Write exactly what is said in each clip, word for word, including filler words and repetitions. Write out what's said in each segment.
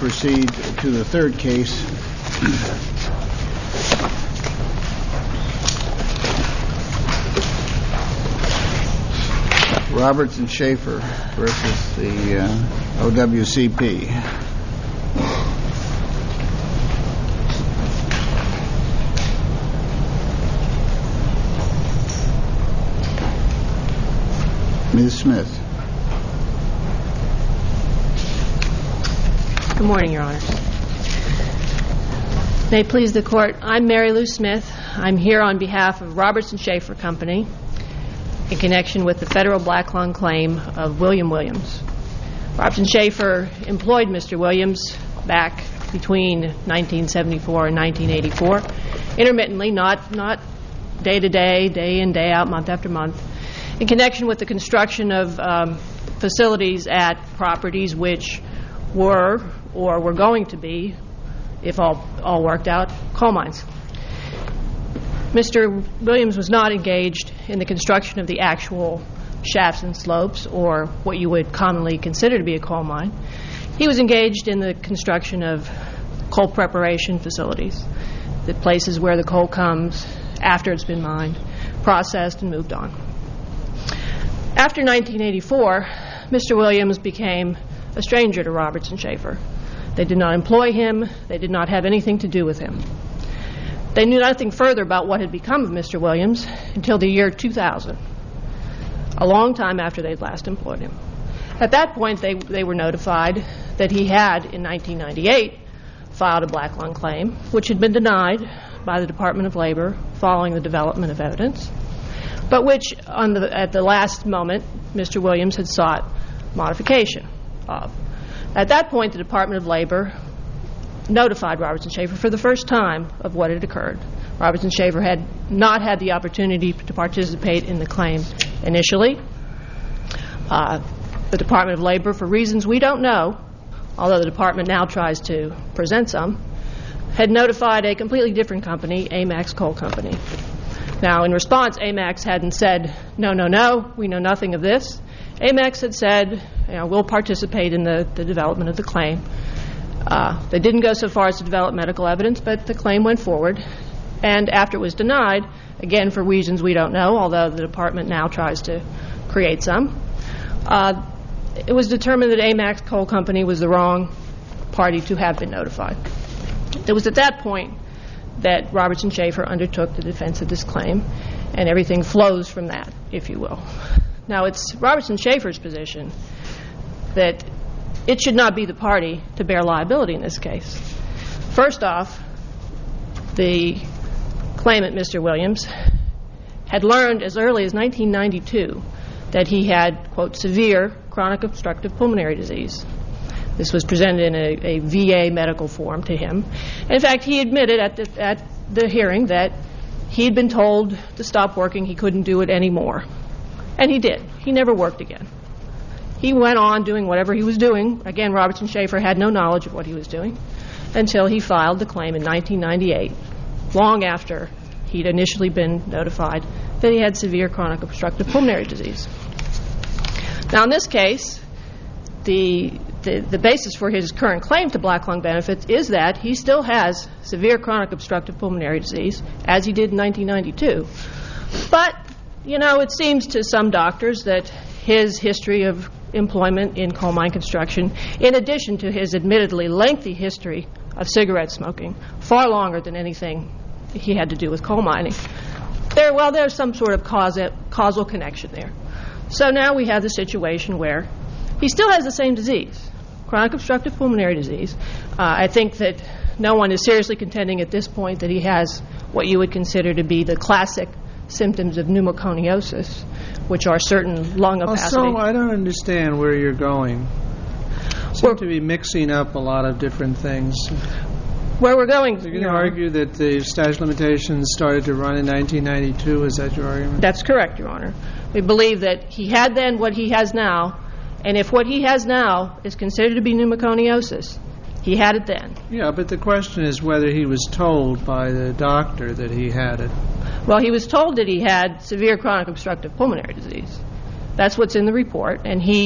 proceed to the third case. Roberts and Schaefer versus the uh, O W C P. Miz Smith. Good morning, Your Honor. May it please the Court, I'm Mary Lou Smith. I'm here on behalf of Roberts and Schaefer Company in connection with the federal black lung claim of William Williams. Roberts and Schaefer employed Mister Williams back between nineteen seventy-four and nineteen eighty-four, intermittently, not, not day to day, day in, day out, month after month, in connection with the construction of um, facilities at properties which were or were going to be, if all, all worked out, coal mines. Mister Williams was not engaged in the construction of the actual shafts and slopes or what you would commonly consider to be a coal mine. He was engaged in the construction of coal preparation facilities, the places where the coal comes after it's been mined, processed, and moved on. After nineteen eighty-four, Mister Williams became a stranger to Roberts and Schaefer. They did not employ him. They did not have anything to do with him. They knew nothing further about what had become of Mister Williams until the year two thousand, a long time after they'd last employed him. At that point, they, they were notified that he had, in nineteen ninety-eight, filed a black lung claim, which had been denied by the Department of Labor following the development of evidence, but which, on the, at the last moment, Mister Williams had sought modification of. At that point, the Department of Labor notified Roberts and Schaefer for the first time of what had occurred. Roberts and Schaefer had not had the opportunity to participate in the claim initially. Uh, the Department of Labor, for reasons we don't know, although the department now tries to present some, had notified a completely different company, Amex Coal Company. Now, in response, Amex hadn't said, no, no, no, we know nothing of this. Amex had said, you know, we'll participate in the, the development of the claim. Uh, they didn't go so far as to develop medical evidence, but the claim went forward. And after it was denied, again for reasons we don't know, although the department now tries to create some, uh, it was determined that Amex Coal Company was the wrong party to have been notified. It was at that point that Roberts and Schaefer undertook the defense of this claim, and everything flows from that, if you will. Now, it's Roberts and Schaefer's position that it should not be the party to bear liability in this case. First off, the claimant, Mister Williams, had learned as early as nineteen ninety-two that he had, quote, severe chronic obstructive pulmonary disease. This was presented in a, a V A medical form to him. In fact, he admitted at the, at the hearing that he had been told to stop working, he couldn't do it anymore. And he did. He never worked again. He went on doing whatever he was doing. Again, Roberts and Schaefer had no knowledge of what he was doing until he filed the claim in nineteen ninety-eight, long after he'd initially been notified that he had severe chronic obstructive pulmonary disease. Now, in this case, the, the, the basis for his current claim to black lung benefits is that he still has severe chronic obstructive pulmonary disease, as he did in nineteen ninety-two. But, you know, it seems to some doctors that his history of employment in coal mine construction, in addition to his admittedly lengthy history of cigarette smoking, far longer than anything he had to do with coal mining, there, well, there's some sort of causal, causal connection there. So now we have the situation where he still has the same disease, chronic obstructive pulmonary disease. Uh, I think that no one is seriously contending at this point that he has what you would consider to be the classic symptoms of pneumoconiosis, which are certain lung opacity. So I don't understand where you're going. You seem We're, to be mixing up a lot of different things. Where we're going... So you're going to argue that the statute of limitations started to run in nineteen ninety-two? Is that your argument? That's correct, Your Honor. We believe that he had then what he has now, and if what he has now is considered to be pneumoconiosis, he had it then. Yeah, but the question is whether he was told by the doctor that he had it. Well, he was told that he had severe chronic obstructive pulmonary disease. That's what's in the report, and he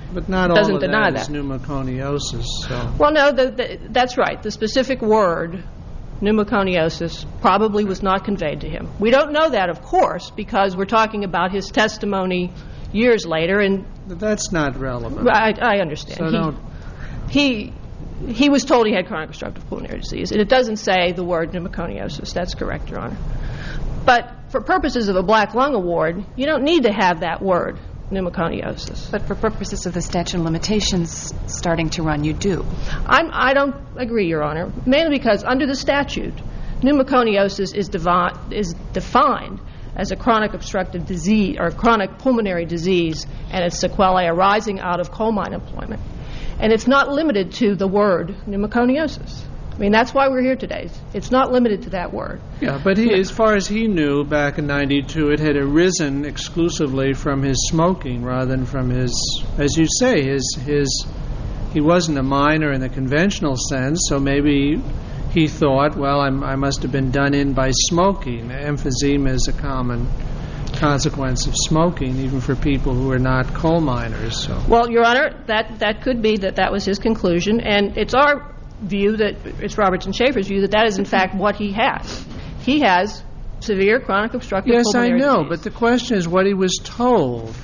But not all doesn't of deny that is that. pneumoconiosis. So. Well, no, the, the, that's right. The specific word, pneumoconiosis, probably was not conveyed to him. We don't know that, of course, because we're talking about his testimony years later, and But that's not relevant. I, I understand. So he, don't. he he was told he had chronic obstructive pulmonary disease, and it doesn't say the word pneumoconiosis. That's correct, Your Honor. But for purposes of a black lung award, you don't need to have that word, pneumoconiosis. But for purposes of the statute of limitations starting to run, you do. I'm, I don't agree, Your Honor, mainly because under the statute, pneumoconiosis is, devi- is defined as a chronic obstructive disease or chronic pulmonary disease and its sequelae arising out of coal mine employment. And it's not limited to the word pneumoconiosis. I mean, that's why we're here today. It's not limited to that word. Yeah, but he, as far as he knew back in ninety-two, it had arisen exclusively from his smoking rather than from his, as you say, his, his, he wasn't a miner in the conventional sense, so maybe he thought, well, I'm, I must have been done in by smoking. Emphysema is a common consequence of smoking, even for people who are not coal miners. So. Well, Your Honor, that, that could be that that was his conclusion, and it's our view that, it's Robertson Schaefer's view, that that is in fact what he has. He has severe chronic obstructive yes, pulmonary I know, disease. but the question is what he was told.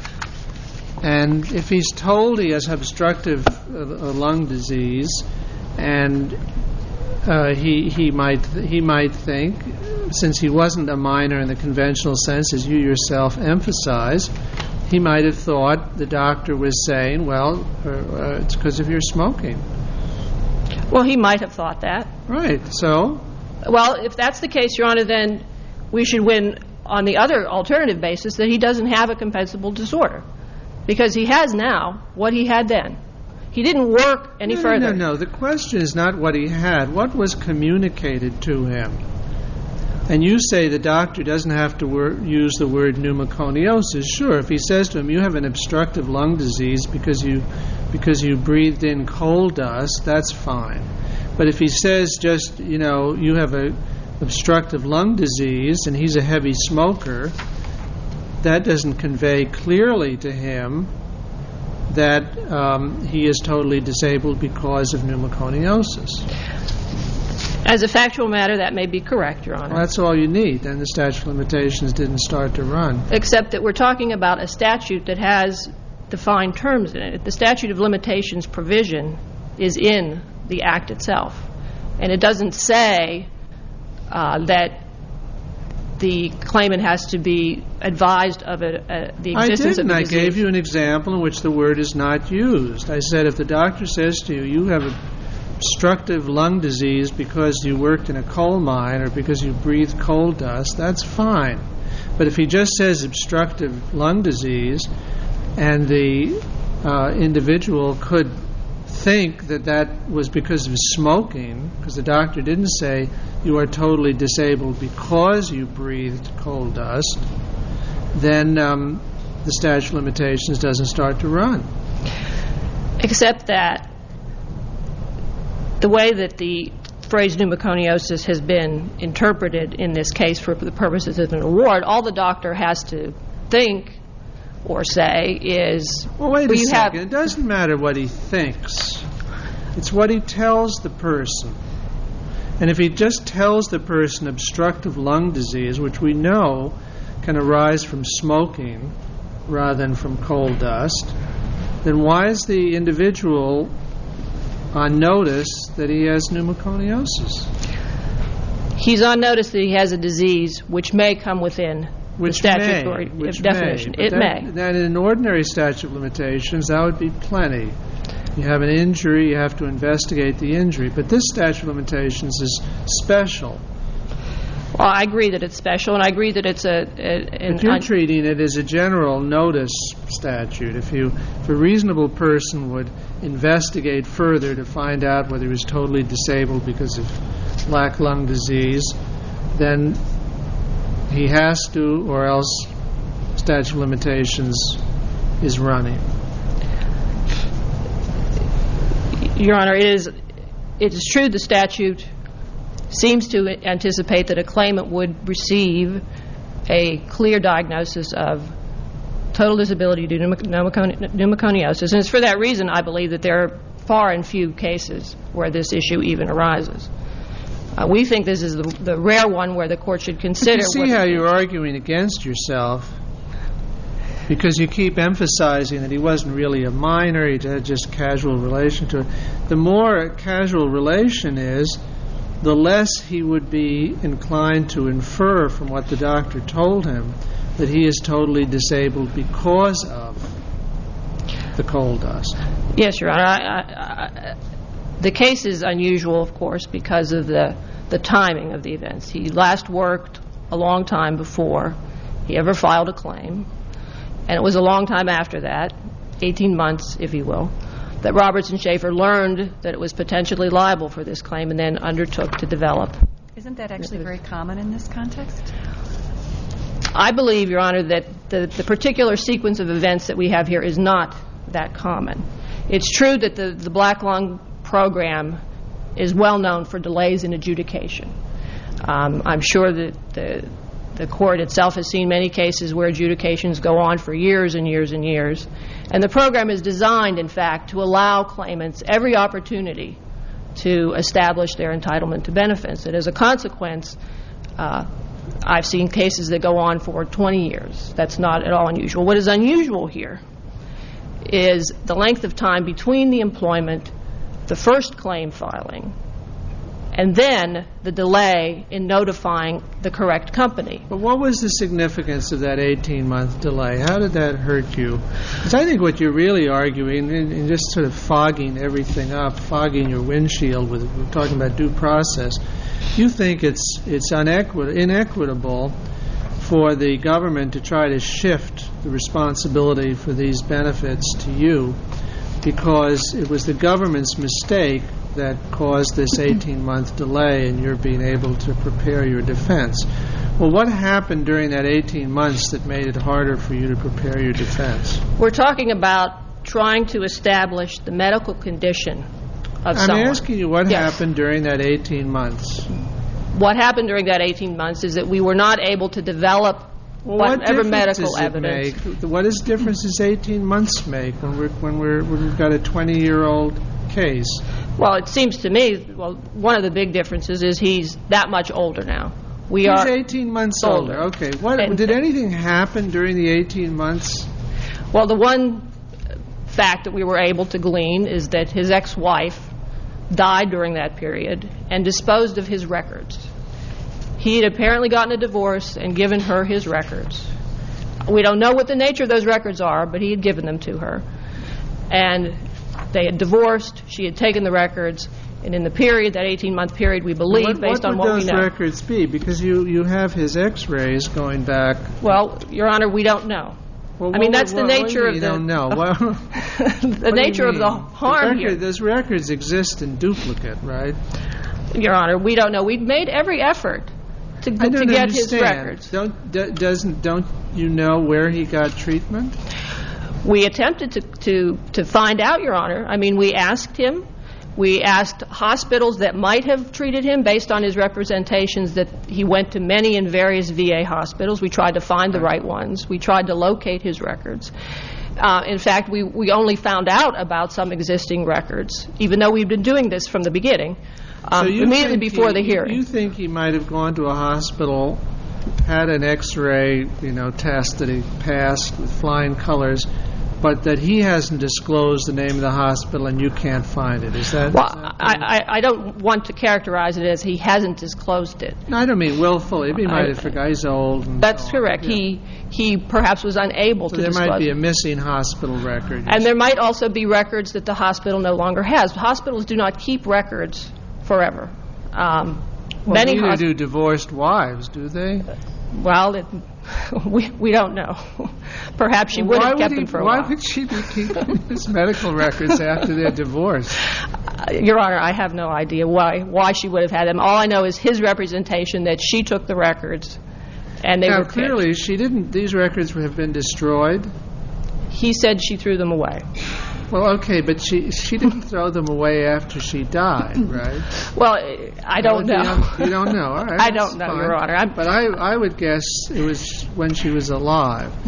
And if he's told he has obstructive uh, lung disease, and uh, he he might he might think, since he wasn't a miner in the conventional sense, as you yourself emphasize, he might have thought the doctor was saying, well, uh, uh, it's because of your smoking. Well, he might have thought that. Right, so? Well, if that's the case, Your Honor, then we should win on the other alternative basis that he doesn't have a compensable disorder. Because he has now what he had then. He didn't work any no, further. No, no, no. The question is not what he had. What was communicated to him? And you say the doctor doesn't have to wor- use the word pneumoconiosis. Sure, if he says to him, you have an obstructive lung disease because you because you breathed in coal dust, that's fine. But if he says just, you know, you have a obstructive lung disease and he's a heavy smoker, that doesn't convey clearly to him that um, he is totally disabled because of pneumoconiosis. As a factual matter, that may be correct, Your Honor. Well, that's all you need. Then the statute of limitations didn't start to run. Except that we're talking about a statute that has defined terms in it. The statute of limitations provision is in the Act itself. And it doesn't say uh, that the claimant has to be advised of a, a, the existence I didn't. of the I disease. gave you an example in which the word is not used. I said if the doctor says to you, you have obstructive lung disease because you worked in a coal mine or because you breathed coal dust, that's fine. But if he just says obstructive lung disease and the uh, individual could think that that was because of smoking, because the doctor didn't say you are totally disabled because you breathed coal dust, then um, the statute of limitations doesn't start to run. Except that the way that the phrase pneumoconiosis has been interpreted in this case for the purposes of an award, all the doctor has to think or say is... Well, wait a you second. have, it doesn't matter what he thinks. It's what he tells the person. And if he just tells the person obstructive lung disease, which we know can arise from smoking rather than from coal dust, then why is the individual on notice that he has pneumoconiosis? He's on notice that he has a disease which may come within which the statutory may, which definition. May. It that, may. Then in an ordinary statute of limitations, that would be plenty. You have an injury, you have to investigate the injury. But this statute of limitations is special. Well, I agree that it's special, and I agree that it's a... a an But you're un- treating it as a general notice statute. If you, if a reasonable person would investigate further to find out whether he was totally disabled because of black lung disease, then he has to, or else statute of limitations is running. Your Honor, it is, it is true the statute seems to anticipate that a claimant would receive a clear diagnosis of total disability due to pneumoconi- pneumoconiosis. And it's for that reason I believe that there are far and few cases where this issue even arises. Uh, we think this is the, the rare one where the court should consider. You see how you're arguing against yourself, because you keep emphasizing that he wasn't really a minor, he had just casual relation to it. The more a casual relation is, the less he would be inclined to infer from what the doctor told him that he is totally disabled because of the coal dust. Yes, Your Honor. I, I, I, the case is unusual, of course, because of the, the timing of the events. He last worked a long time before he ever filed a claim, and it was a long time after that, eighteen months, if you will, that Robertson Schaefer learned that it was potentially liable for this claim and then undertook to develop. Isn't that actually very common in this context? I believe, Your Honor, that the, the particular sequence of events that we have here is not that common. It's true that the, the Black Lung program is well known for delays in adjudication. Um, I'm sure that the, the court itself has seen many cases where adjudications go on for years and years and years. And the program is designed, in fact, to allow claimants every opportunity to establish their entitlement to benefits. And as a consequence, uh, I've seen cases that go on for twenty years. That's not at all unusual. What is unusual here is the length of time between the employment, the first claim filing, and then the delay in notifying the correct company. But what was the significance of that eighteen-month delay? How did that hurt you? Because I think what you're really arguing, and, and just sort of fogging everything up, fogging your windshield with, we're talking about due process, you think it's it's unequit- inequitable for the government to try to shift the responsibility for these benefits to you because it was the government's mistake that caused this eighteen-month delay in your being able to prepare your defense. Well, what happened during that eighteen months that made it harder for you to prepare your defense? We're talking about trying to establish the medical condition of I'm someone. asking you what Yes. happened during that eighteen months. What happened during that eighteen months is that we were not able to develop Well, what whatever difference medical does it evidence. make? What does difference does eighteen months make when we're when we're when we've got a twenty-year-old case? Well, it seems to me, well, one of the big differences is he's that much older now. We He's are eighteen months older. older. Okay. What And- did anything happen during the eighteen months? Well, the one fact that we were able to glean is that his ex-wife died during that period and disposed of his records. He had apparently gotten a divorce and given her his records. We don't know what the nature of those records are, but he had given them to her. And they had divorced, she had taken the records, and in the period, that eighteen-month period, we believe, What, based what on would what we those know. records be? Because you, you have his X-rays going back. Well, Your Honor, we don't know. Well, I mean, what- that's the what- what nature do of you the... don't know. Well, the what do you nature of the mean? harm the record, here. Those records exist in duplicate, right? Your Honor, we don't know. We've made every effort to, I to don't get understand. his records. Don't do, doesn't don't you know where he got treatment? We attempted to, to, to find out, Your Honor. I mean, we asked him. We asked hospitals that might have treated him based on his representations that he went to many and various V A hospitals. We tried to find the right ones. We tried to locate his records. Uh, in fact, we, we only found out about some existing records, even though we've been doing this from the beginning, um, so you immediately think before he, the hearing. You think he might have gone to a hospital, had an X-ray, you know, test that he passed with flying colors, but that he hasn't disclosed the name of the hospital and you can't find it. Is that? Well, is that I, I, I don't want to characterize it as he hasn't disclosed it. No, I don't mean willfully. He might I- have forgot. He's old. And That's so on. correct. Yeah. He he perhaps was unable So to there disclose might be it. a missing hospital record. And there might also be records that the hospital no longer has. Hospitals do not keep records forever. Um, well, many neither hosp- do divorced wives, do they? Well, it, we we don't know. Perhaps she would why have kept would them he, for a Why while. would she be keeping his medical records after their divorce? Uh, Your Honor, I have no idea why why she would have had them. All I know is his representation that she took the records, and they now, were kept. clearly, she didn't. These records have been destroyed. He said she threw them away. Well, okay, but she she didn't throw them away after she died, right? Well, I don't Well, know. You don't, you don't know. All right, I that's don't know, fine. Your Honor. I'm, But I I would guess it was when she was alive.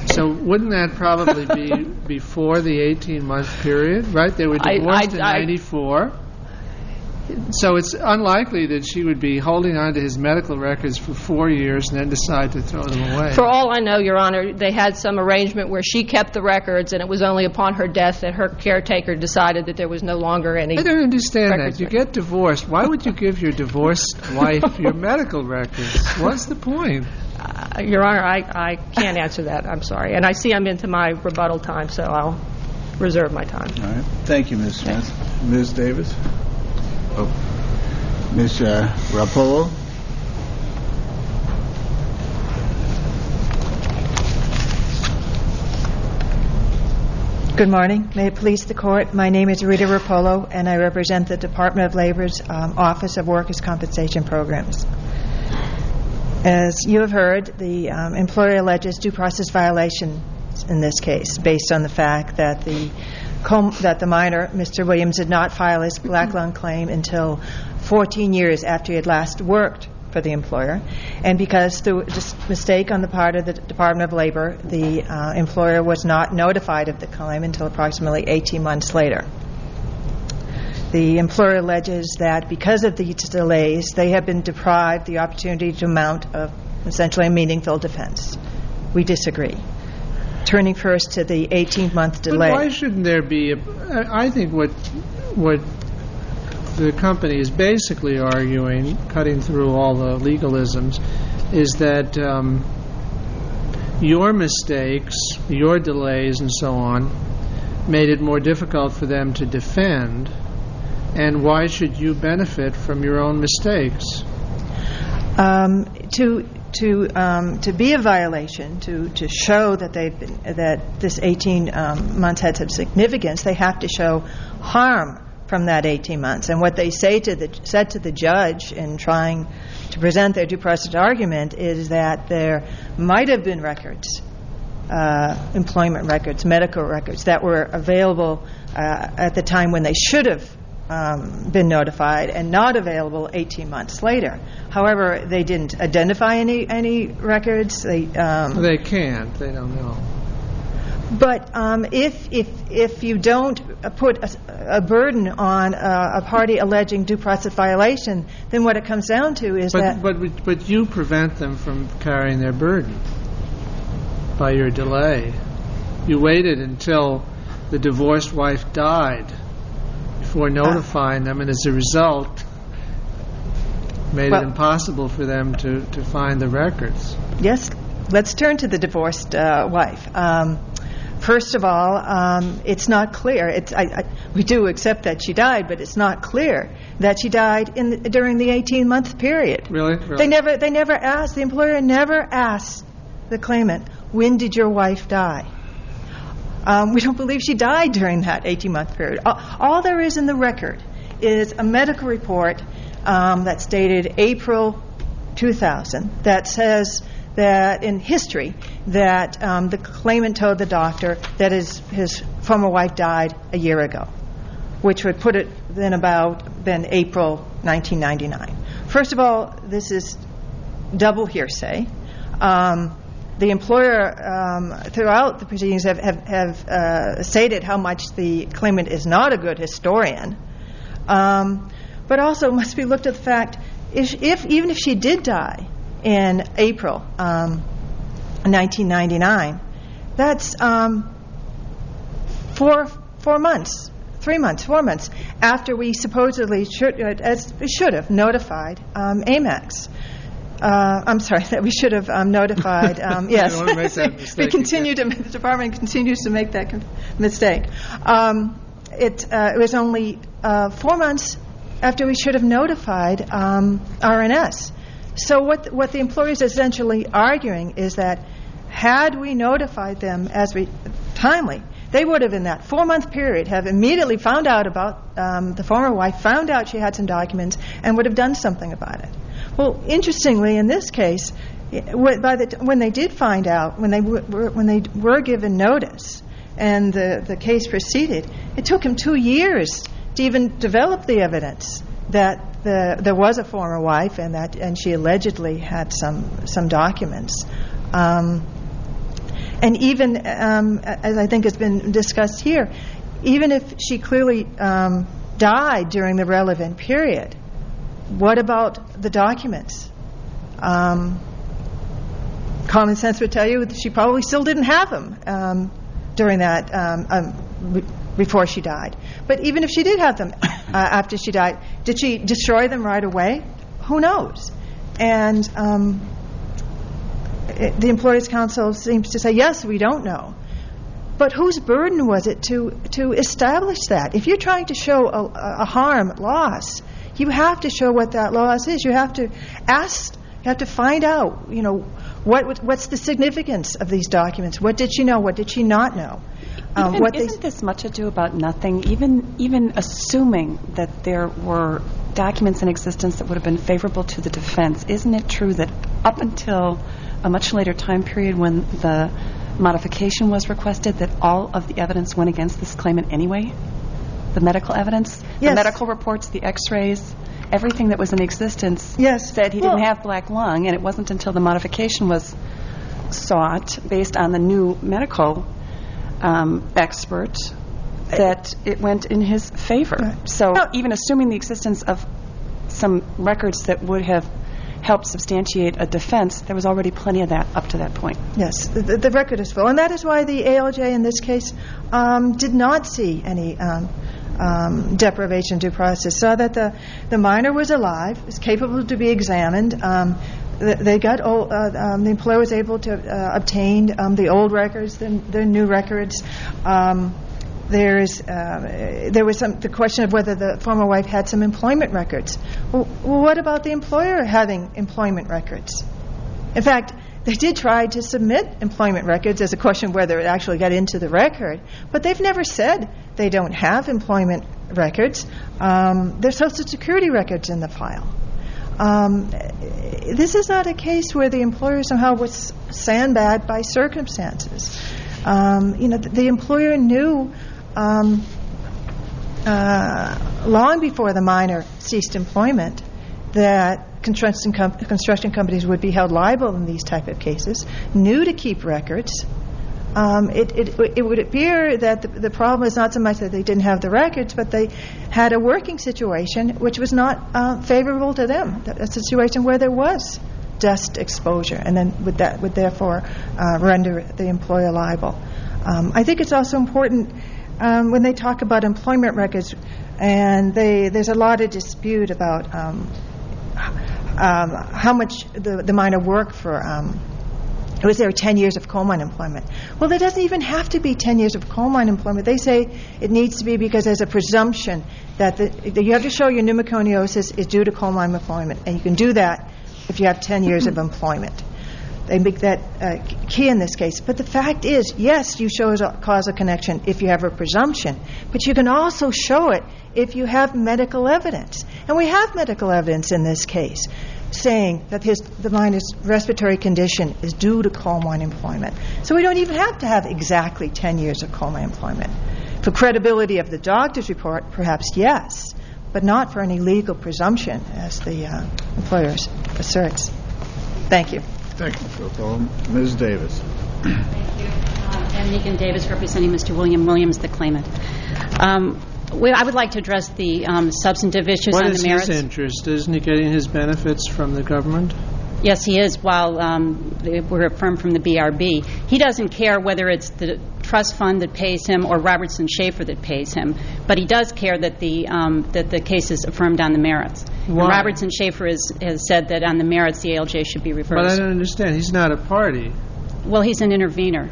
So wouldn't that probably be before the eighteen-month period, right? They were divorced I, I, in I, ninety-four. So it's unlikely that she would be holding on to his medical records for four years and then decide to throw them away. For all I know, Your Honor, they had some arrangement where she kept the records, and it was only upon her death that her caretaker decided that there was no longer any. I don't understand records. that. You get divorced. Why would you give your divorced wife your medical records? What's the point? Uh, Your Honor, I, I can't answer that. I'm sorry. And I see I'm into my rebuttal time, so I'll reserve my time. All right. Thank you, Miz Smith. Miz Davis? Oh. Miz Uh, Rapolo? Good morning. May it please the Court. My name is Rita Rapolo, and I represent the Department of Labor's um, Office of Workers' Compensation Programs. As you have heard, the um, employer alleges due process violation in this case, based on the fact that the com- that the minor, Mister Williams, did not file his black lung claim until fourteen years after he had last worked for the employer, and because through a mistake on the part of the Department of Labor, the uh, employer was not notified of the claim until approximately eighteen months later. The employer alleges that because of these delays, they have been deprived the opportunity to mount a, essentially a meaningful defense. We disagree. Turning first to the eighteen-month delay. But why shouldn't there be a, I think what what the company is basically arguing, cutting through all the legalisms, is that um, your mistakes, your delays and so on, made it more difficult for them to defend. And why should you benefit from your own mistakes? Um, to to um, to be a violation, to, to show that they've been, that this eighteen um, months had some significance, they have to show harm from that eighteen months. And what they say to the said to the judge in trying to present their due process argument is that there might have been records, uh, employment records, medical records that were available uh, at the time when they should have Um, been notified and not available eighteen months later. However, they didn't identify any any records. They um, they can't. They don't know. But um, if if if you don't put a, a burden on a, a party alleging due process violation, then what it comes down to is but, that. But but you prevent them from carrying their burden by your delay. You waited until the divorced wife died before notifying them, and as a result, made well, it impossible for them to, to find the records. Yes. Let's turn to the divorced uh, wife. Um, first of all, um, it's not clear. It's, I, I, we do accept that she died, but it's not clear that she died in the, during the eighteen-month period. Really? really? They never, they never asked, the employer never asked the claimant, when did your wife die? Um, we don't believe she died during that eighteen-month period. All, all there is in the record is a medical report um, that's dated April two thousand that says that in history that um, the claimant told the doctor that his, his former wife died a year ago, which would put it then about then April nineteen ninety-nine. First of all, this is double hearsay. Um, The employer, um, throughout the proceedings, have, have, have uh, stated how much the claimant is not a good historian. Um, but also must be looked at the fact, if, if even if she did die in April um, nineteen ninety-nine, that's um, four four months, three months, four months after we supposedly should, uh, as we should have notified um, Amex. Uh, I'm sorry, that we should have um, notified. Um, yes, I don't want to make that mistake we continue again. to. The department continues to make that con- mistake. Um, it, uh, it was only uh, four months after we should have notified um, R N S. So what what the employer is essentially arguing is that had we notified them as we timely, they would have, in that four-month period, have immediately found out about um, the former wife, found out she had some documents, and would have done something about it. Well, interestingly, in this case, by the, when they did find out, when they were, when they were given notice, and the, the case proceeded, it took him two years to even develop the evidence that the, there was a former wife and that and she allegedly had some some documents. Um, And even, um, as I think has been discussed here, even if she clearly um, died during the relevant period, what about the documents? Um, common sense would tell you that she probably still didn't have them um, during that, um, um, re- before she died. But even if she did have them uh, after she died, did she destroy them right away? Who knows? And um, it, the Employers' Council seems to say, yes, we don't know. But whose burden was it to, to establish that? If you're trying to show a, a harm, loss, you have to show what that loss is. You have to ask, you have to find out, you know, what what's the significance of these documents? What did she know? What did she not know? Um, Even, what isn't this much ado about nothing? Even even assuming that there were documents in existence that would have been favorable to the defense, isn't it true that up until a much later time period when the modification was requested, that all of the evidence went against this claimant anyway? The medical evidence, Yes. the medical reports, the x-rays, everything that was in existence Yes. said he Well- didn't have black lung, and it wasn't until the modification was sought based on the new medical um, expert that it went in his favor. Right. So No. even assuming the existence of some records that would have helped substantiate a defense, there was already plenty of that up to that point. Yes, the, the record is full. And that is why the A L J in this case um, did not see any um, um, deprivation due process. Saw that the, the minor was alive, was capable to be examined. Um, th- they got old, uh, um, the employer was able to uh, obtain um, the old records, the, the new records. Um, There's, uh, there was some, the question of whether the former wife had some employment records. Well, well, what about the employer having employment records? In fact, they did try to submit employment records as a question of whether it actually got into the record, but they've never said they don't have employment records. Um, there's Social Security records in the file. Um, this is not a case where the employer somehow was sandbagged by circumstances. Um, you know, the, the employer knew Um, uh, long before the minor ceased employment that construction, com- construction companies would be held liable in these type of cases, knew to keep records. Um, it, it, it would appear that the, the problem is not so much that they didn't have the records, but they had a working situation which was not uh, favorable to them, a situation where there was dust exposure, and then would, that, would therefore uh, render the employer liable. Um, I think it's also important Um, when they talk about employment records, and they, there's a lot of dispute about um, um, how much the, the minor worked for. Um, was there ten years of coal mine employment? Well, there doesn't even have to be ten years of coal mine employment. They say it needs to be because there's a presumption that, the, that you have to show your pneumoconiosis is due to coal mine employment, and you can do that if you have ten years of employment. They make that uh, key in this case. But the fact is, yes, you show a causal connection if you have a presumption, but you can also show it if you have medical evidence. And we have medical evidence in this case saying that his, the minor's respiratory condition is due to coal mine employment. So we don't even have to have exactly ten years of coal mine employment. For credibility of the doctor's report, perhaps yes, but not for any legal presumption, as the uh, employer asserts. Thank you. Thank you, Mister Paul. Miz Davis. Thank you. Uh, I'm Megan Davis, representing Mister William Williams, the claimant. Um, we, I would like to address the um, substantive issues What on is the merits. his interest? Isn't he getting his benefits from the government? Yes, he is, while um, we're affirmed from the B R B. He doesn't care whether it's the trust fund that pays him or Robertson Schaefer that pays him, but he does care that the um, that the case is affirmed on the merits. Why? And Robertson Schaefer has, has said that on the merits the A L J should be reversed. But I don't understand. He's not a party. Well, he's an intervener.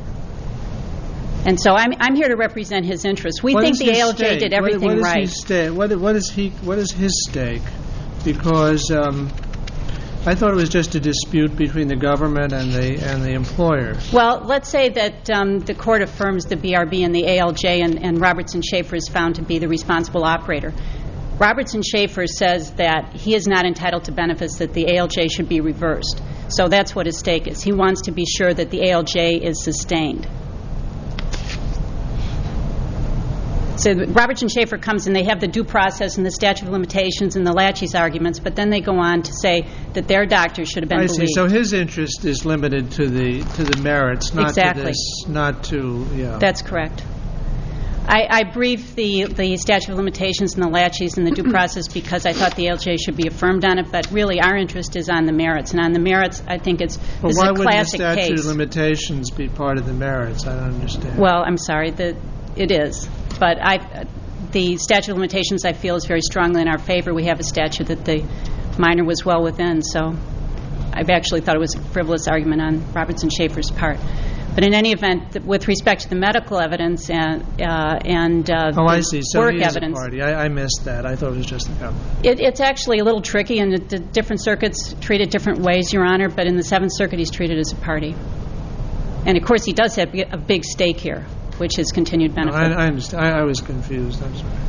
And so I'm I'm here to represent his interests. We What think is the his A L J stake? did What- everything what is right. His stake? What, what is he? What is his stake? Because um, I thought it was just a dispute between the government and the and the employer. Well, let's say that um, the court affirms the B R B and the A L J, and, and Robertson Schaefer is found to be the responsible operator. Robertson Schaefer says that he is not entitled to benefits, that the A L J should be reversed. So that's what his stake is. He wants to be sure that the A L J is sustained. So Robertson Schaefer comes and they have the due process and the statute of limitations and the laches arguments, but then they go on to say that their doctor should have been I believed. see. So his interest is limited to the to the merits, not Exactly. to this, not to yeah. That's correct. I, I briefed the, the statute of limitations and the laches and the due process because I thought the A L J should be affirmed on it, but really our interest is on the merits. And on the merits, I think it's But this is why a wouldn't the classic statute case. of limitations be part of the merits? I don't understand. Well, I'm sorry, that it is. But I, the statute of limitations, I feel, is very strongly in our favor. We have a statute that the minor was well within, so I've actually thought it was a frivolous argument on Robertson Schaefer's part. But in any event, th- with respect to the medical evidence and uh, and uh, oh, the I see. So work he is evidence, a party. I, I missed that. I thought it was just the government. it, it's actually a little tricky, and the, the different circuits treat it different ways, Your Honor. But in the Seventh Circuit, he's treated as a party, and of course, he does have a big stake here, which is continued No, benefit. I, I understand. I, I was confused. I'm sorry.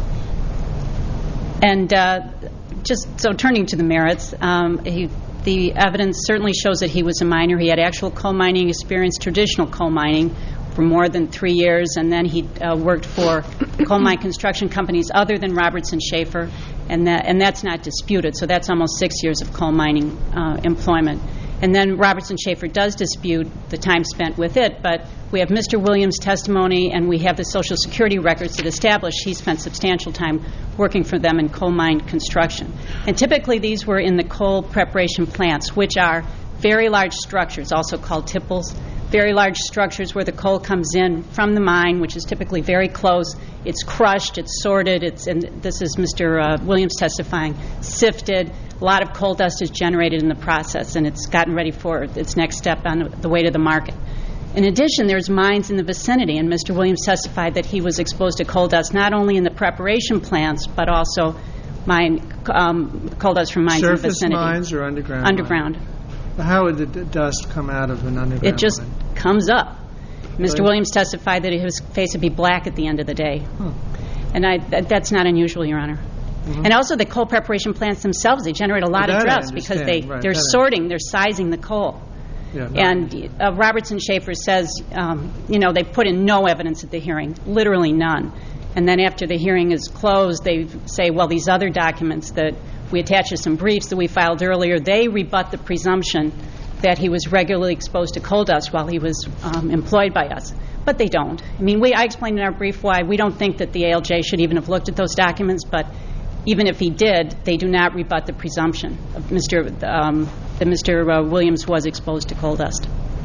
And uh, just so turning to the merits, um, he, the evidence certainly shows that he was a miner. He had actual coal mining experience, traditional coal mining, for more than three years, and then he uh, worked for coal mine construction companies other than Robertson Schaefer, and that and that's not disputed. So that's almost six years of coal mining uh, employment. And then Robertson Schaefer does dispute the time spent with it, but we have Mister Williams' testimony and we have the Social Security records that establish he spent substantial time working for them in coal mine construction. And typically these were in the coal preparation plants, which are very large structures, also called tipples, very large structures where the coal comes in from the mine, which is typically very close. It's crushed, it's sorted, it's, and this is Mister Uh, Williams testifying, sifted. A lot of coal dust is generated in the process, and it's gotten ready for its next step on the way to the market. In addition, there's mines in the vicinity, and Mister Williams testified that he was exposed to coal dust not only in the preparation plants, but also mine um, coal dust from mines in the Surface vicinity. mines or underground? Underground. Mines? How would the d- dust come out of an underground It just mine? comes up. Mister Really? Williams testified that his face would be black at the end of the day. Huh. And I, that, that's not unusual, Your Honor. Mhm. And also the coal preparation plants themselves, they generate a lot Well, of that I dust because understand. they, Right, they're that I- sorting, they're sizing the coal. Yeah, no. And uh, Robertson Schaefer says, um, you know, they put in no evidence at the hearing, literally none. And then after the hearing is closed, they say, well, these other documents that we attach to some briefs that we filed earlier, they rebut the presumption that he was regularly exposed to coal dust while he was um, employed by us. But they don't. I mean, we, I explained in our brief why we don't think that the A L J should even have looked at those documents, but even if he did, they do not rebut the presumption of Mister Um, that Mister Uh, Williams was exposed to coal dust,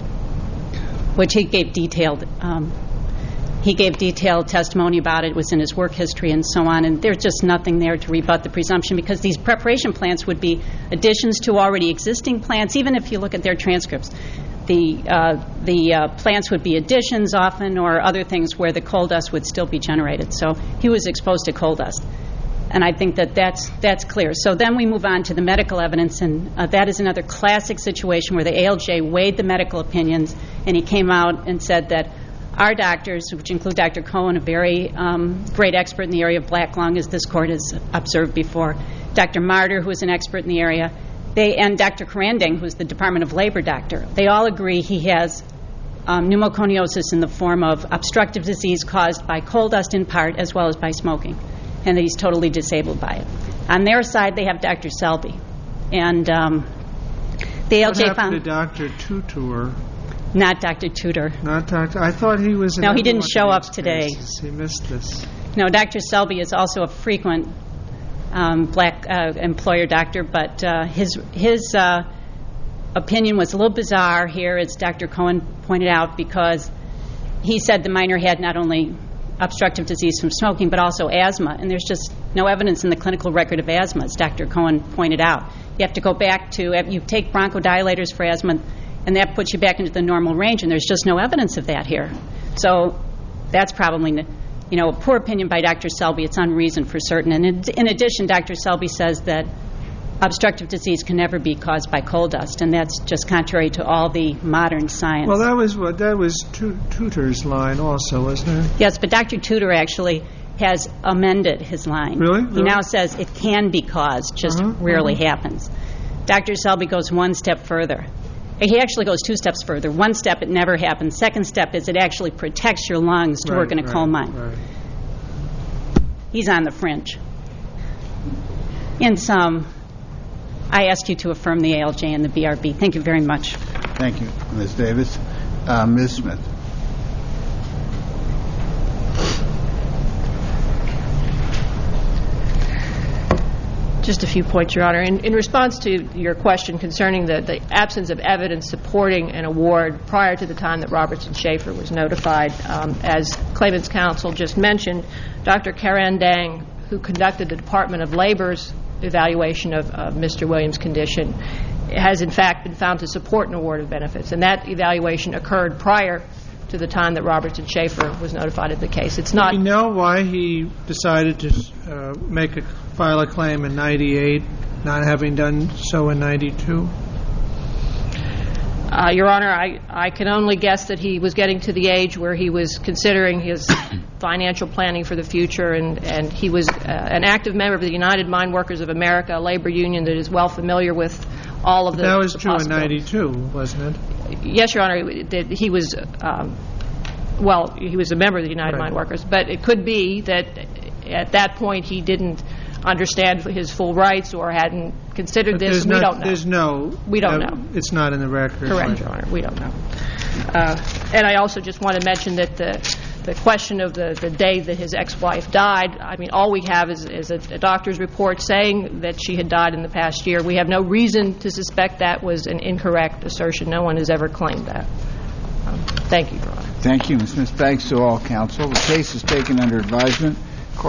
which he gave detailed um, he gave detailed testimony about. It was in his work history and so on, and there's just nothing there to rebut the presumption because these preparation plants would be additions to already existing plants. Even if you look at their transcripts, the uh, the uh, plants would be additions often or other things where the coal dust would still be generated. So he was exposed to coal dust. And I think that that's, that's clear. So then we move on to the medical evidence, and uh, that is another classic situation where the A L J weighed the medical opinions, and he came out and said that our doctors, which include Doctor Cohen, a very um, great expert in the area of black lung, as this court has observed before, Doctor Martyr, who is an expert in the area, they and Doctor Karanding, who is the Department of Labor doctor, they all agree he has um, pneumoconiosis in the form of obstructive disease caused by coal dust in part as well as by smoking, and that he's totally disabled by it. On their side, they have Doctor Selby. And um, the A L J What happened found... to Doctor Tutor? Not Doctor Tudor. Not Doctor I thought he was... in No, he every didn't one of show up these today. cases. He missed this. No, Doctor Selby is also a frequent um, black uh, employer doctor, but uh, his his uh, opinion was a little bizarre here, as Doctor Cohen pointed out, because he said the minor had not only obstructive disease from smoking, but also asthma, and there's just no evidence in the clinical record of asthma, as Doctor Cohen pointed out. You have to go back to, you take bronchodilators for asthma, and that puts you back into the normal range, and there's just no evidence of that here. So that's probably, you know, a poor opinion by Doctor Selby. It's unreasoned for certain. And in, in addition, Doctor Selby says that obstructive disease can never be caused by coal dust, and that's just contrary to all the modern science. Well, that was what that was tu- Tutor's line also, wasn't it? Yes, but Doctor Tudor actually has amended his line. Really? He Really? now says it can be caused, just Uh-huh, rarely uh-huh. happens. Doctor Selby goes one step further. He actually goes two steps further. One step, it never happens. Second step is it actually protects your lungs to Right, work in a right, coal mine. Right. he's on the fringe. In sum, I ask you to affirm the A L J and the B R B. Thank you very much. Thank you, Miz Davis. Uh, Miz Smith. Just a few points, Your Honor. In, in response to your question concerning the, the absence of evidence supporting an award prior to the time that Robertson Schaefer was notified, um, as Claimant's Counsel just mentioned, Doctor Karen Dang, who conducted the Department of Labor's evaluation of, of Mister Williams' condition, has in fact been found to support an award of benefits, and that evaluation occurred prior to the time that Robertson Schaefer was notified of the case. It's not. Do you know why he decided to uh, make a file a claim in ninety-eight, not having done so in ninety-two? Uh, Your Honor, I, I can only guess that he was getting to the age where he was considering his financial planning for the future, and, and he was uh, an active member of the United Mine Workers of America, a labor union that is well familiar with all of the That was the true in ninety-two, wasn't it? Yes, Your Honor, that he was, um, well, he was a member of the United Right. Mine Workers, but it could be that at that point he didn't understand his full rights or hadn't considered But this. there's We not, don't know. There's no. We don't uh, know. It's not in the record. Correct, right? Your Honor. We don't know. Uh, and I also just want to mention that the the question of the, the day that his ex-wife died, I mean, all we have is, is a, a doctor's report saying that she had died in the past year. We have no reason to suspect that was an incorrect assertion. No one has ever claimed that. Um, thank you, Your Honor. Thank you, Miz Smith. Thanks to all counsel. The case is taken under advisement.